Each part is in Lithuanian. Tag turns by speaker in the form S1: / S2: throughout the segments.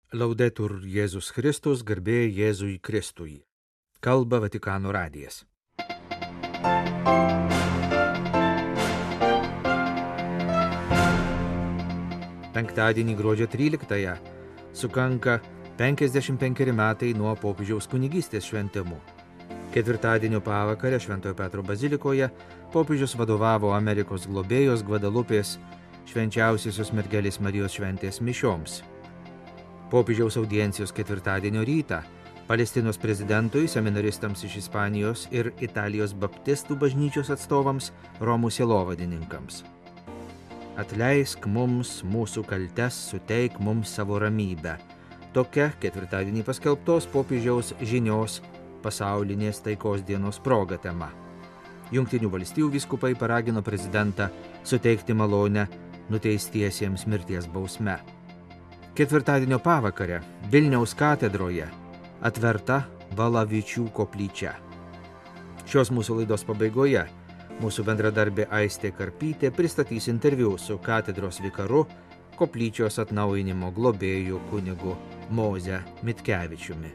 S1: Laudetur Jėzus Kristus, garbė Jėzui Kristui. Kalba Vatikano radijas. Penktadienį gruodžio 13-ąją sukanka 55 metai nuo popiežiaus kunigystės šventimų. Ketvirtadienio pavakarę Šventojo Petro bazilikoje popiežius vadovavo Amerikos globėjos Gvadalupės švenčiausiosios mergelės Marijos šventės mišioms. Popiežiaus audiencijos ketvirtadienio rytą Palestinos prezidentui, seminaristams iš Ispanijos ir Italijos baptistų bažnyčios atstovams, Romų sielovadininkams. Atleisk mums mūsų kaltes, suteik mums savo ramybę. Tokia ketvirtadienį paskelbtos popiežiaus žinios pasaulinės taikos dienos proga tema. Jungtinių valstijų vyskupai paragino prezidentą suteikti malonę nuteistiesiems mirties bausme. Ketvirtadienio pavakarę Vilniaus katedroje atverta Valavičių koplyčia. Šios mūsų laidos pabaigoje mūsų bendradarbė Aistė Karpytė pristatys interviu su katedros vikaru, koplyčios atnaujinimo globėju kunigu Moze Mitkevičiumi.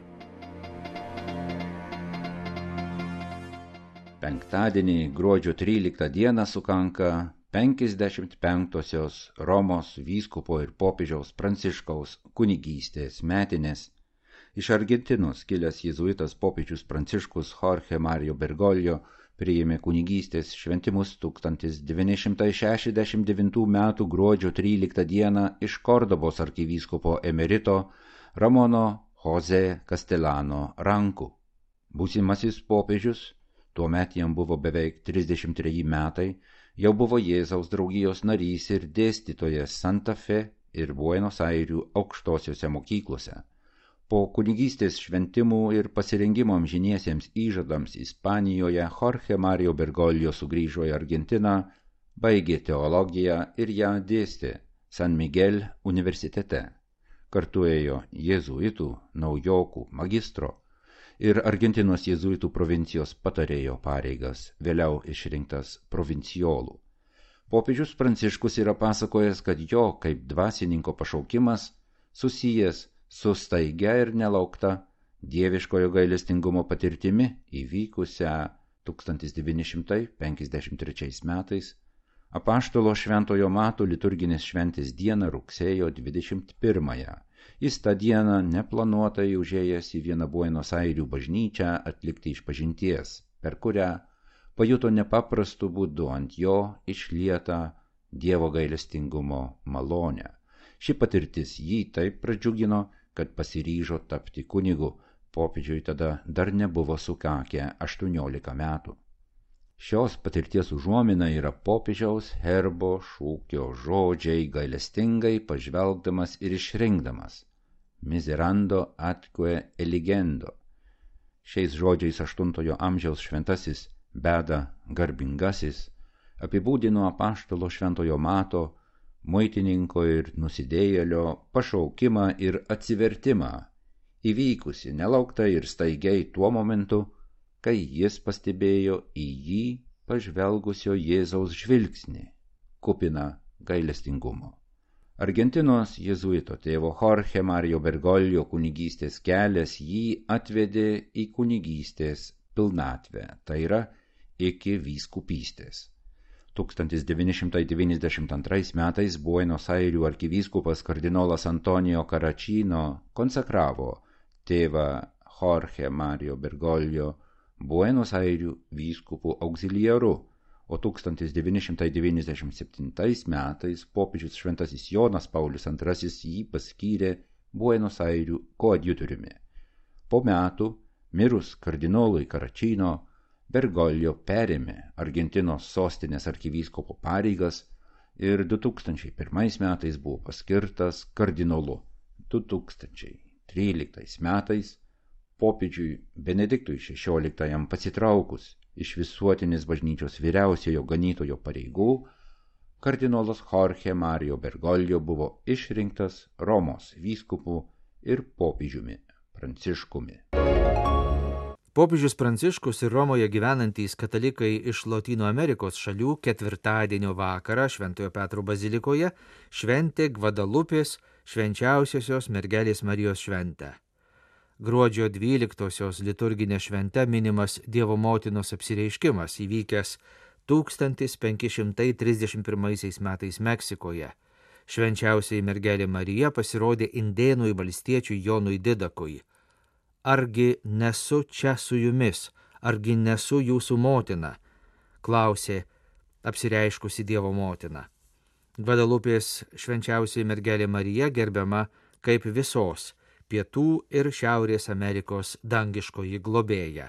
S2: Penktadienį gruodžio 13 dieną sukanka 55-osios Romos vyskupo ir popiežiaus Pranciškaus kunigystės metinės. Iš Argentinos kilęs jėzuitas popiežius Pranciškus Jorge Mario Bergoglio priėmė kunigystės šventimus 1969 m. gruodžio 13 dieną iš Kordobos arkivyskupo emerito Ramono Jose Castellano rankų. Būsimasis popiežius, tuomet jam buvo beveik 33 metai, jau buvo Jėzaus draugijos narys ir dėstytojas Santa Fe ir Buenos Airių aukštosiose mokyklose. Po kunigystės šventimų ir pasirengimo amžiniesiems įžadams Ispanijoje Jorge Mario Bergoglio sugrįžo į Argentiną, baigė teologiją ir ją dėstė San Miguel universitete. Kartu ėjo jėzuitų, naujokų, magistro ir Argentinos jėzuitų provincijos patarėjo pareigas, vėliau išrinktas provincijolų. Popiežius Pranciškus yra pasakojęs, kad jo kaip dvasininko pašaukimas susijęs su staigia ir nelaukta dieviškojo gailestingumo patirtimi įvykusią 1953 metais apaštalo Šventojo Mato liturginės šventės dieną rugsėjo 21-ąją. Jis tą dieną neplanuotai užėjęs į vieną Buenos Airių bažnyčią atlikti išpažinties, per kurią pajuto nepaprastu būdu ant jo išlietą Dievo gailestingumo malonę. Ši patirtis jį taip pradžiugino, kad pasiryžo tapti kunigu. Popiežiui tada dar nebuvo sukakę 18 metų. Šios patirties užuomina yra popiežiaus herbo šūkio žodžiai gailestingai pažvelgdamas ir išrinkdamas. Miserando atque eligendo. Šiais žodžiais 8 amžiaus šventasis Beda garbingasis apibūdino apaštalo Šventojo Mato, muitininko ir nusidėjėlio pašaukimą ir atsivertimą, įvykusi nelauktai ir staigiai tuo momentu, kai jis pastebėjo į jį pažvelgusio Jėzaus žvilgsnį, kupiną gailestingumo. Argentinos jėzuito tėvo Jorge Mario Bergoglio kunigystės kelias jį atvedė į kunigystės pilnatvę, tai yra iki vyskupystės. 1992 metais Buenos Airių arkivyskupas kardinolas Antonijo Caracino konsekravo tėvą Jorge Mario Bergoglio Buenos Airių vyskupų auxiliaru, o 1997 metais popiežius šventasis Jonas Paulius II jį paskyrė Buenos Airių koadjutoriumi. Po metų, mirus kardinolui Caracino, Bergoglio perėmė Argentinos sostinės arkivyskupo pareigas ir 2001 metais buvo paskirtas kardinolu. 2013 metais popiežiui Benediktui XVI pasitraukus iš visuotinės bažnyčios vyriausiojo ganytojo pareigų, kardinolas Jorge Mario Bergoglio buvo išrinktas Romos vyskupu ir popiežiumi Pranciškumi.
S1: Popiežius Pranciškus ir Romoje gyvenantys katalikai iš Lotynų Amerikos šalių ketvirtadienio vakarą Šventojo Petro bazilikoje šventė Gvadalupės švenčiausiosios mergelės Marijos šventę. Gruodžio 12 liturginė švente minimas Dievo motinos apsireiškimas įvykęs 1531 metais Meksikoje. Švenčiausiai mergelė Marija pasirodė indėnui valstiečiui Jonui Didakui. Argi nesu čia su jumis, argi nesu jūsų motina, klausė apsireiškusi Dievo motina. Gvadalupės švenčiausiai mergelė Marija gerbiama kaip visos Pietų ir Šiaurės Amerikos dangiškoji globėja.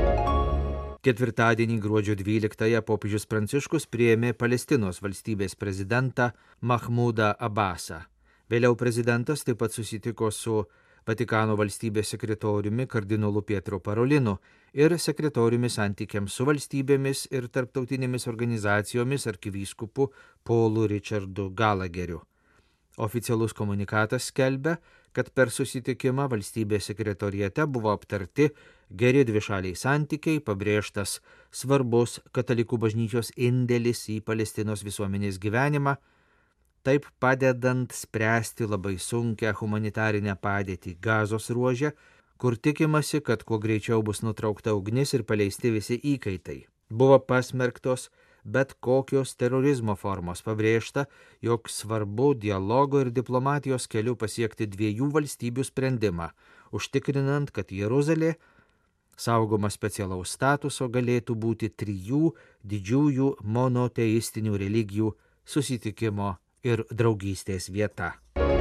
S1: Ketvirtadienį gruodžio 12 popiežius Pranciškus priėmė Palestinos valstybės prezidentą Mahmudą Abbasą. Vėliau prezidentas taip pat susitiko su Vatikano valstybės sekretoriumi kardinolu Pietro Parolinu ir sekretoriumi santykiams su valstybėmis ir tarptautinėmis organizacijomis arkivyskupu Paulu Richardu Gallagheriu. Oficialus komunikatas skelbia, kad per susitikimą valstybės sekretoriate buvo aptarti geri dvišaliai santykiai, pabrėžtas svarbus katalikų bažnyčios indėlis į Palestinos visuomenės gyvenimą, taip padedant spręsti labai sunkią humanitarinę padėtį Gazos ruože, kur tikimasi, kad kuo greičiau bus nutraukta ugnis ir paleisti visi įkaitai. Buvo pasmerktos bet kokios terorizmo formos, pabrėžta, jog svarbu dialogo ir diplomatijos keliu pasiekti dviejų valstybių sprendimą, užtikrinant, kad Jeruzalė, saugoma specialaus statuso, galėtų būti trijų didžiųjų monoteistinių religijų susitikimo ir draugystės vieta.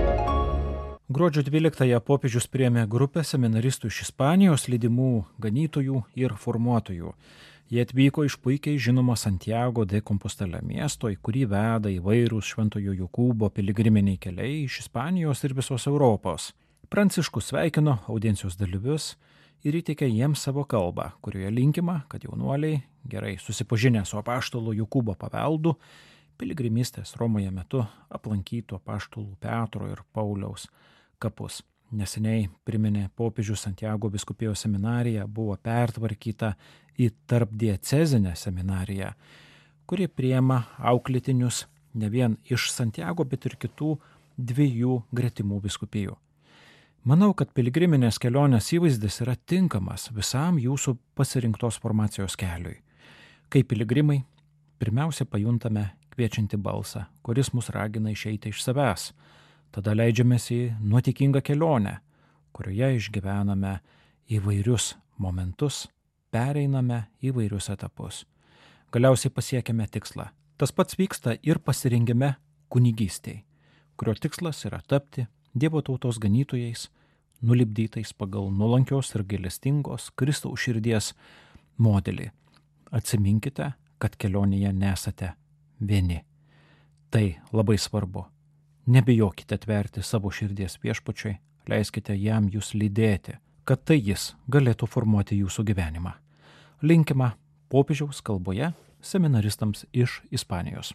S3: Gruodžio 12 popiežius priėmė grupę seminaristų iš Ispanijos, lydimų ganytojų ir formuotojų. Jie atvyko iš puikiai žinomo Santiago de Compostela miesto, į kurį veda įvairūs Šventojo Jokūbo piligriminiai keliai iš Ispanijos ir visos Europos. Pranciškus sveikino audiencijos dalyvius ir įteikė jiems savo kalbą, kurioje linkima, kad jaunuoliai, gerai susipažinę su apaštalo Jokūbo paveldu, piligrimystės Romoje metu aplankytų apaštalų Petro ir Pauliaus kapus. Neseniai priminė popiežius Santiago vyskupijos seminarija buvo pertvarkyta į tarpdiecezinę seminariją, kuri priima auklėtinius ne vien iš Santiago, bet ir kitų dviejų gretimų vyskupijų. Manau, kad piligriminės kelionės įvaizdis yra tinkamas visam jūsų pasirinktos formacijos keliui. Kaip piligrimai, pirmiausia pajuntame kviečiantį balsą, kuris mus ragina išeiti iš savęs. Tada leidžiamės į nuotykingą kelionę, kurioje išgyvename įvairius momentus, pereiname įvairius etapus. Galiausiai pasiekėme tikslą. Tas pats vyksta ir pasirengime kunigystei, kurio tikslas yra tapti Dievo tautos ganytojais, nulipdytais pagal nuolankios ir gailestingos Kristaus širdies modelį. Atsiminkite, kad kelionėje nesate vieni. Tai labai svarbu. Nebijokite atverti savo širdies viešpačiui, leiskite jam jūs lydėti, kad tai jis galėtų formuoti jūsų gyvenimą. Linkima popiežiaus kalboje seminaristams iš Ispanijos.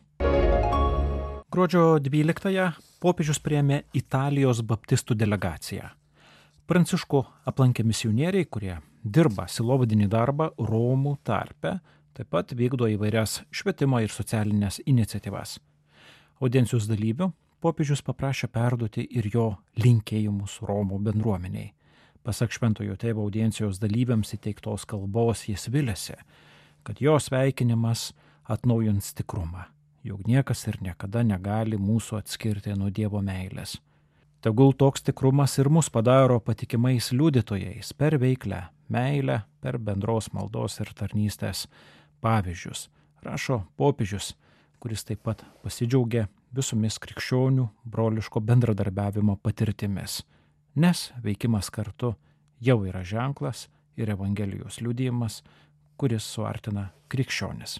S3: Gruodžio 12 popiežius priėmė Italijos baptistų delegaciją. Pranciškų aplankė misionieriai, kurie dirba sielovadinį darbą Romų tarpe, taip pat vykdo įvairias švietimo ir socialinės iniciatyvas. Audiencijos dalyvių popiežius paprašė perduoti ir jo linkėjimus Romų bendruomeniai. Pasak Šventojo Tėvo audiencijos dalyviams įteiktos kalbos jis vilėsi, kad jo sveikinimas atnaujins tikrumą, jog niekas ir niekada negali mūsų atskirti nuo Dievo meilės. Tegul toks tikrumas ir mus padaro patikimais liudytojais per veiklę meilę, per bendros maldos ir tarnystės pavyzdžius, rašo popiežius, kuris taip pat pasidžiaugė visomis krikščionių broliško bendradarbiavimo patirtimis, nes veikimas kartu jau yra ženklas ir Evangelijos liudijimas, kuris suartina krikščionis.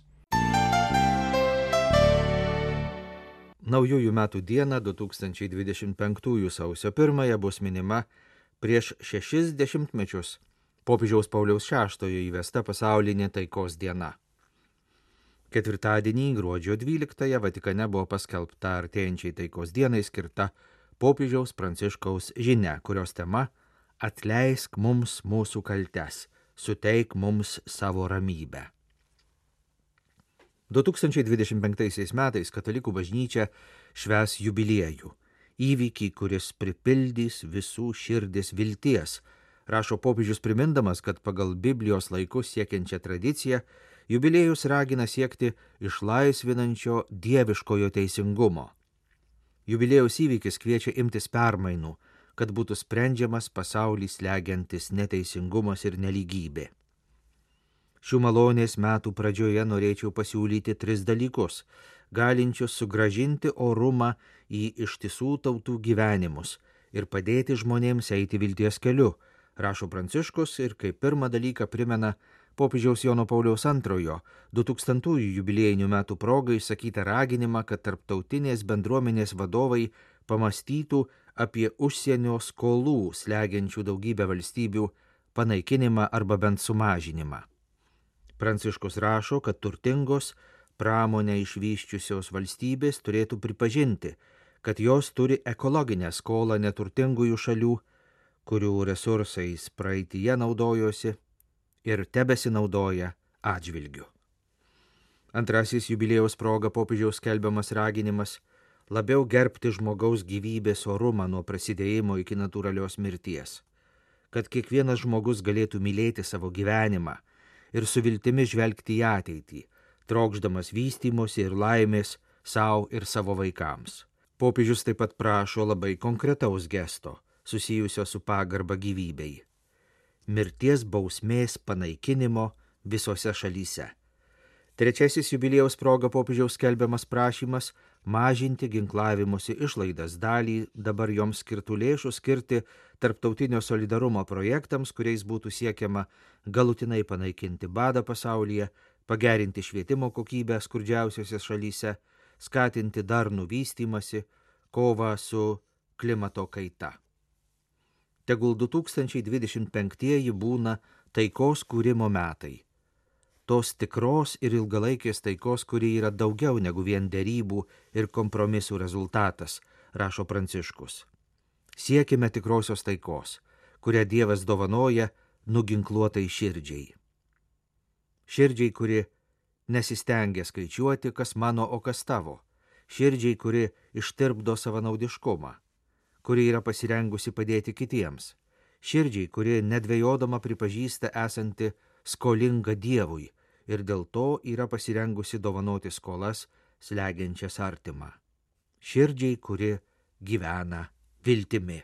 S1: Naujųjų metų dieną 2025 sausio 1 bus minima prieš 60 mečius popiežiaus Pauliaus VI įvesta pasaulinė taikos diena. Ketvirtadienį gruodžio 12 Vatikane buvo paskelbta artėjančiai taikos dienai skirta popiežiaus Pranciškaus žinia, kurios tema Atleisk mums mūsų kaltes, suteik mums savo ramybę. 2025 metais katalikų bažnyčia švęs jubiliejų. įvykį, kuris pripildys visų širdis vilties, rašo popiežius primindamas, kad pagal Biblijos laikus siekiančią tradiciją jubiliejus ragina siekti išlaisvinančio dieviškojo teisingumo. Jubiliejaus įvykis kviečia imtis permainų, kad būtų sprendžiamas pasaulį slegiantis neteisingumas ir nelygybė. Šių malonės metų pradžioje norėčiau pasiūlyti 3 dalykus, galinčius sugrąžinti orumą į ištisų tautų gyvenimus ir padėti žmonėms eiti vilties keliu, rašo Pranciškus ir kaip pirmą dalyką primena popiežiaus Jono Pauliaus II 2000-ųjų jubiliejinių metų progai išsakytą raginimą, kad tarptautinės bendruomenės vadovai pamąstytų apie užsienio skolų slegiančių daugybę valstybių panaikinimą arba bent sumažinimą. Pranciškus rašo, kad turtingos, pramonę išvysčiusios valstybės turėtų pripažinti, kad jos turi ekologinę skolą neturtingųjų šalių, kurių resursais praeityje naudojosi ir tebesinaudoja atžvilgiu. Antrasis jubiliejaus proga popiežiaus skelbiamas raginimas labiau gerbti žmogaus gyvybės orumą nuo prasidėjimo iki natūralios mirties, kad kiekvienas žmogus galėtų mylėti savo gyvenimą ir su viltimi žvelgti į ateitį, trokšdamas vystymosi ir laimės sau ir savo vaikams. Popiežius taip pat prašo labai konkretaus gesto, susijusio su pagarba gyvybei. Mirties bausmės panaikinimo visose šalyse. Trečiasis jubiliejaus proga popiežiaus skelbiamas prašymas mažinti ginklavimosi išlaidas, dalį dabar joms skirtų lėšų skirti tarptautinio solidarumo projektams, kuriais būtų siekiama galutinai panaikinti badą pasaulyje, pagerinti švietimo kokybę skurdžiausiose šalyse, skatinti darnų vystymąsi, kovą su klimato kaita. Tegul 2025 būna taikos kūrimo metai. Tos tikros ir ilgalaikės taikos, kuri yra daugiau negu vien derybų ir kompromisų rezultatas, rašo Pranciškus. Siekime tikrosios taikos, kurią Dievas dovanoja nuginkluotai širdžiai. Širdžiai, kuri nesistengia skaičiuoti, kas mano, o kas tavo. Širdžiai, kuri ištirpdo savanaudiškumą, kuri yra pasirengusi padėti kitiems. Širdžiai, kuri nedvejodama pripažįsta esanti skolinga Dievui ir dėl to yra pasirengusi dovanoti skolas slegiančias artimą. Širdžiai, kuri gyvena viltimi.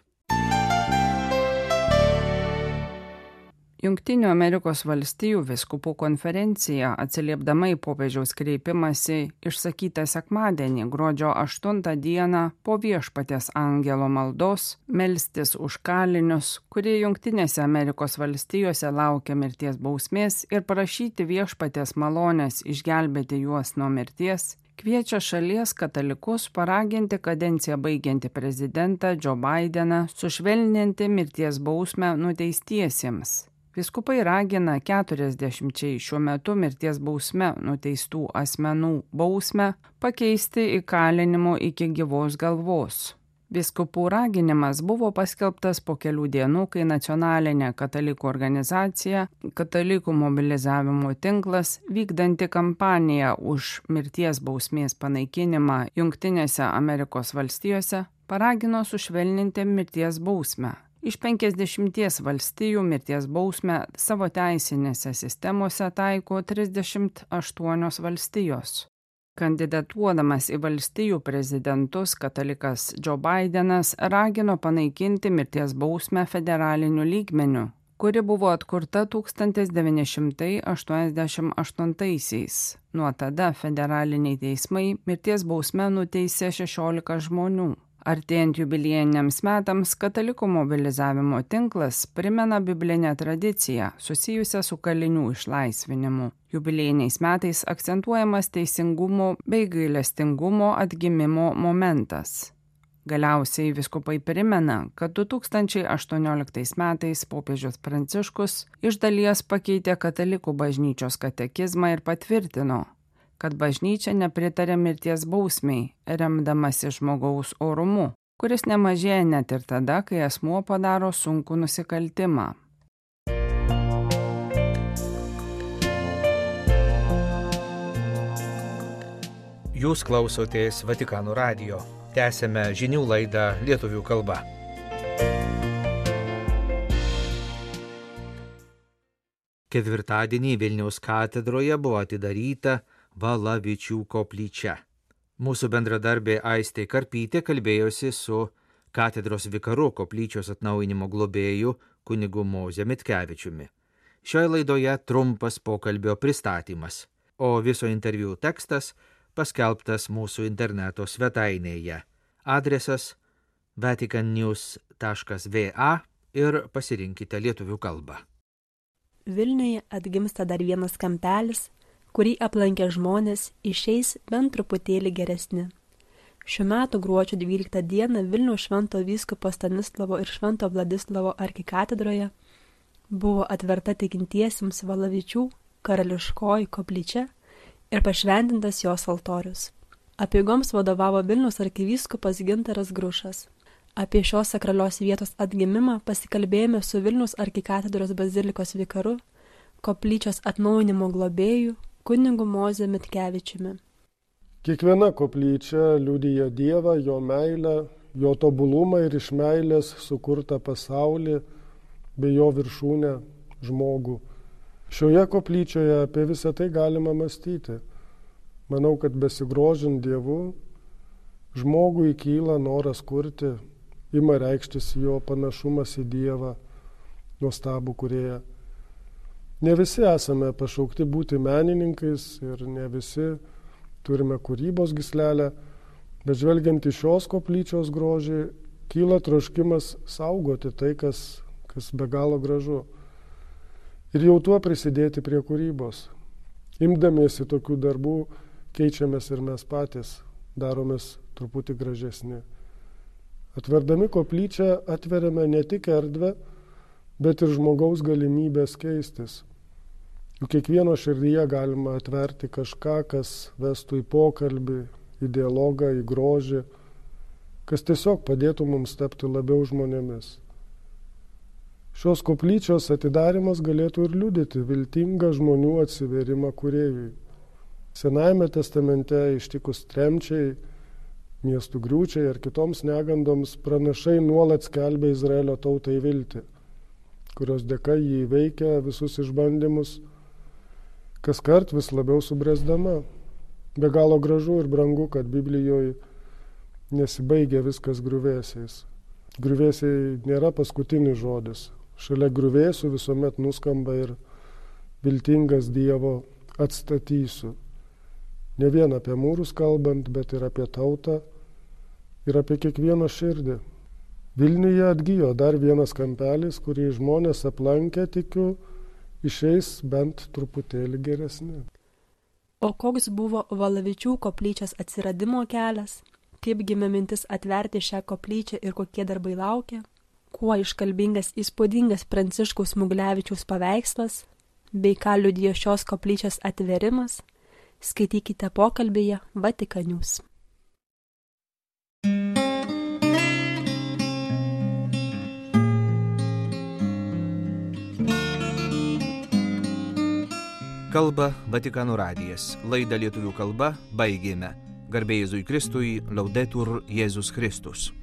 S4: Jungtinių Amerikos valstijų vyskupų konferencija, atsiliepdama į popiežiaus kreipimąsi išsakytą sekmadienį, gruodžio 8 dieną po Viešpaties angelo maldos melstis už kalinius, kurie Jungtinėse Amerikos valstijose laukia mirties bausmės ir prašyti Viešpaties malonės išgelbėti juos nuo mirties, kviečia šalies katalikus paraginti kadenciją baigiantį prezidentą Joe Bideną sušvelninti mirties bausmę nuteistiesiems. Vyskupai ragina 40 šiuo metu mirties bausme nuteistų asmenų bausmę pakeisti įkalinimu iki gyvos galvos. Vyskupų raginimas buvo paskelbtas po kelių dienų, kai nacionalinė katalikų organizacija, katalikų mobilizavimo tinklas, vykdanti kampaniją už mirties bausmės panaikinimą Jungtinėse Amerikos valstijose, paragino sušvelninti mirties bausmę. Iš 50 valstijų mirties bausmę savo teisinėse sistemose taiko 38 valstijos. Kandidatuodamas į valstijų prezidentus, katalikas Joe Bidenas ragino panaikinti mirties bausmę federaliniu lygmeniu, kuri buvo atkurta 1988-aisiais. Nuo tada federaliniai teismai mirties bausmę nuteisė 16 žmonių. Artėjant jubiliejiniams metams, katalikų mobilizavimo tinklas primena biblinę tradiciją susijusią su kalinių išlaisvinimu. Jubiliejiniais metais akcentuojamas teisingumo bei gailestingumo atgimimo momentas. Galiausiai vyskupai primena, kad 2018 metais popiežius Pranciškus iš dalies pakeitė katalikų bažnyčios katekizmą ir patvirtino, kad bažnyčia nepritarė mirties bausmei, remdamasi žmogaus orumu, kuris nemažėja net ir tada, kai asmuo padaro sunkų nusikaltimą.
S1: Jūs klausotės Vatikano radijo. Tęsėme žinių laidą lietuvių kalba. Ketvirtadienį Vilniaus katedroje buvo atidaryta Valavičių koplyčia. Mūsų bendradarbė Aistė Karpytė kalbėjosi su katedros vikaru koplyčios atnaujinimo globėju kunigu Moze Mitkevičiumi. Šioje laidoje trumpas pokalbio pristatymas, o viso interviu tekstas paskelbtas mūsų interneto svetainėje. Adresas vaticannews.va ir pasirinkite lietuvių kalbą.
S5: Vilniuje atgimsta dar vienas kampelis, kurį aplankę žmonės išeis bent truputėlį geresni. Šiuo metu gruodžio 12 dieną Vilniaus švento vyskupo Stanislovo ir švento Vladislavo arkikatedroje buvo atverta tikintiesiems Valavičių karališkoji koplyčia ir pašventintas jos altorius. Apeigoms vadovavo Vilniaus arkivyskupas Gintaras Grušas. Apie šios sakralios vietos atgimimą pasikalbėjome su Vilniaus arkikatedros bazilikos vikaru, koplyčios atnaujinimo globėju kunigu Moze Mitkevičiumi.
S6: Kiekviena koplyčia liudija Dievą, jo meilę, jo tobulumą ir iš meilės sukurtą pasaulį bei jo viršūnę žmogų. Šioje koplyčioje apie visą tai galima mąstyti. Manau, kad besigrožint Dievu, žmogui kyla noras kurti, ima reikštis jo panašumas į Dievą, nuostabų kūrėją. Ne visi esame pašaukti būti menininkais ir ne visi turime kūrybos gyslelę, bet žvelgiant į šios koplyčios grožį, kyla troškimas saugoti tai, kas be galo gražu. Ir jau tuo prisidėti prie kūrybos. Imdamiesi tokių darbų, keičiamės ir mes patys, daromės truputį gražesni. Atverdami koplyčią atveriame ne tik erdvę, bet ir žmogaus galimybės keistis. Juk kiekvieno širdyje galima atverti kažką, kas vestų į pokalbį, į dialogą, į grožį, kas tiesiog padėtų mums tapti labiau žmonėmis. Šios koplyčios atidarimas galėtų ir liudyti viltingą žmonių atsivėrimą kūrėjui. Senajame testamente ištikus tremčiai, miestų griūčiai ar kitoms negandoms pranašai nuolat skelbia Izraelio tautai viltį, kurios dėka jį įveikia visus išbandymus, kaskart vis labiau subręsdama. Be galo gražu ir brangu, kad Biblijoje nesibaigia viskas griuvėsiais. Griuvėsiai nėra paskutinis žodis. Šalia griuvėsių visuomet nuskamba ir viltingas Dievo atstatysiu. Ne vien apie mūrus kalbant, bet ir apie tautą ir apie kiekvieno širdį. Vilniuje atgijo dar vienas kampelis, kurį žmonės aplankę, tikiu, išeis bent truputėlį geresni.
S5: O koks buvo Valavičių koplyčios atsiradimo kelias? Kaip gimė mintis atverti šią koplyčią ir kokie darbai laukia? Kuo iškalbingas įspūdingas Pranciškaus Smuglevičiaus paveikslas, bei ką liudijo šios koplyčios atverimas, skaitykite pokalbyje Vatican News.
S1: Kalba Vatikano radijas. Laidą lietuvių kalba baigėme. Garbė Jėzui Kristui, Laudetur Jėzus Kristus.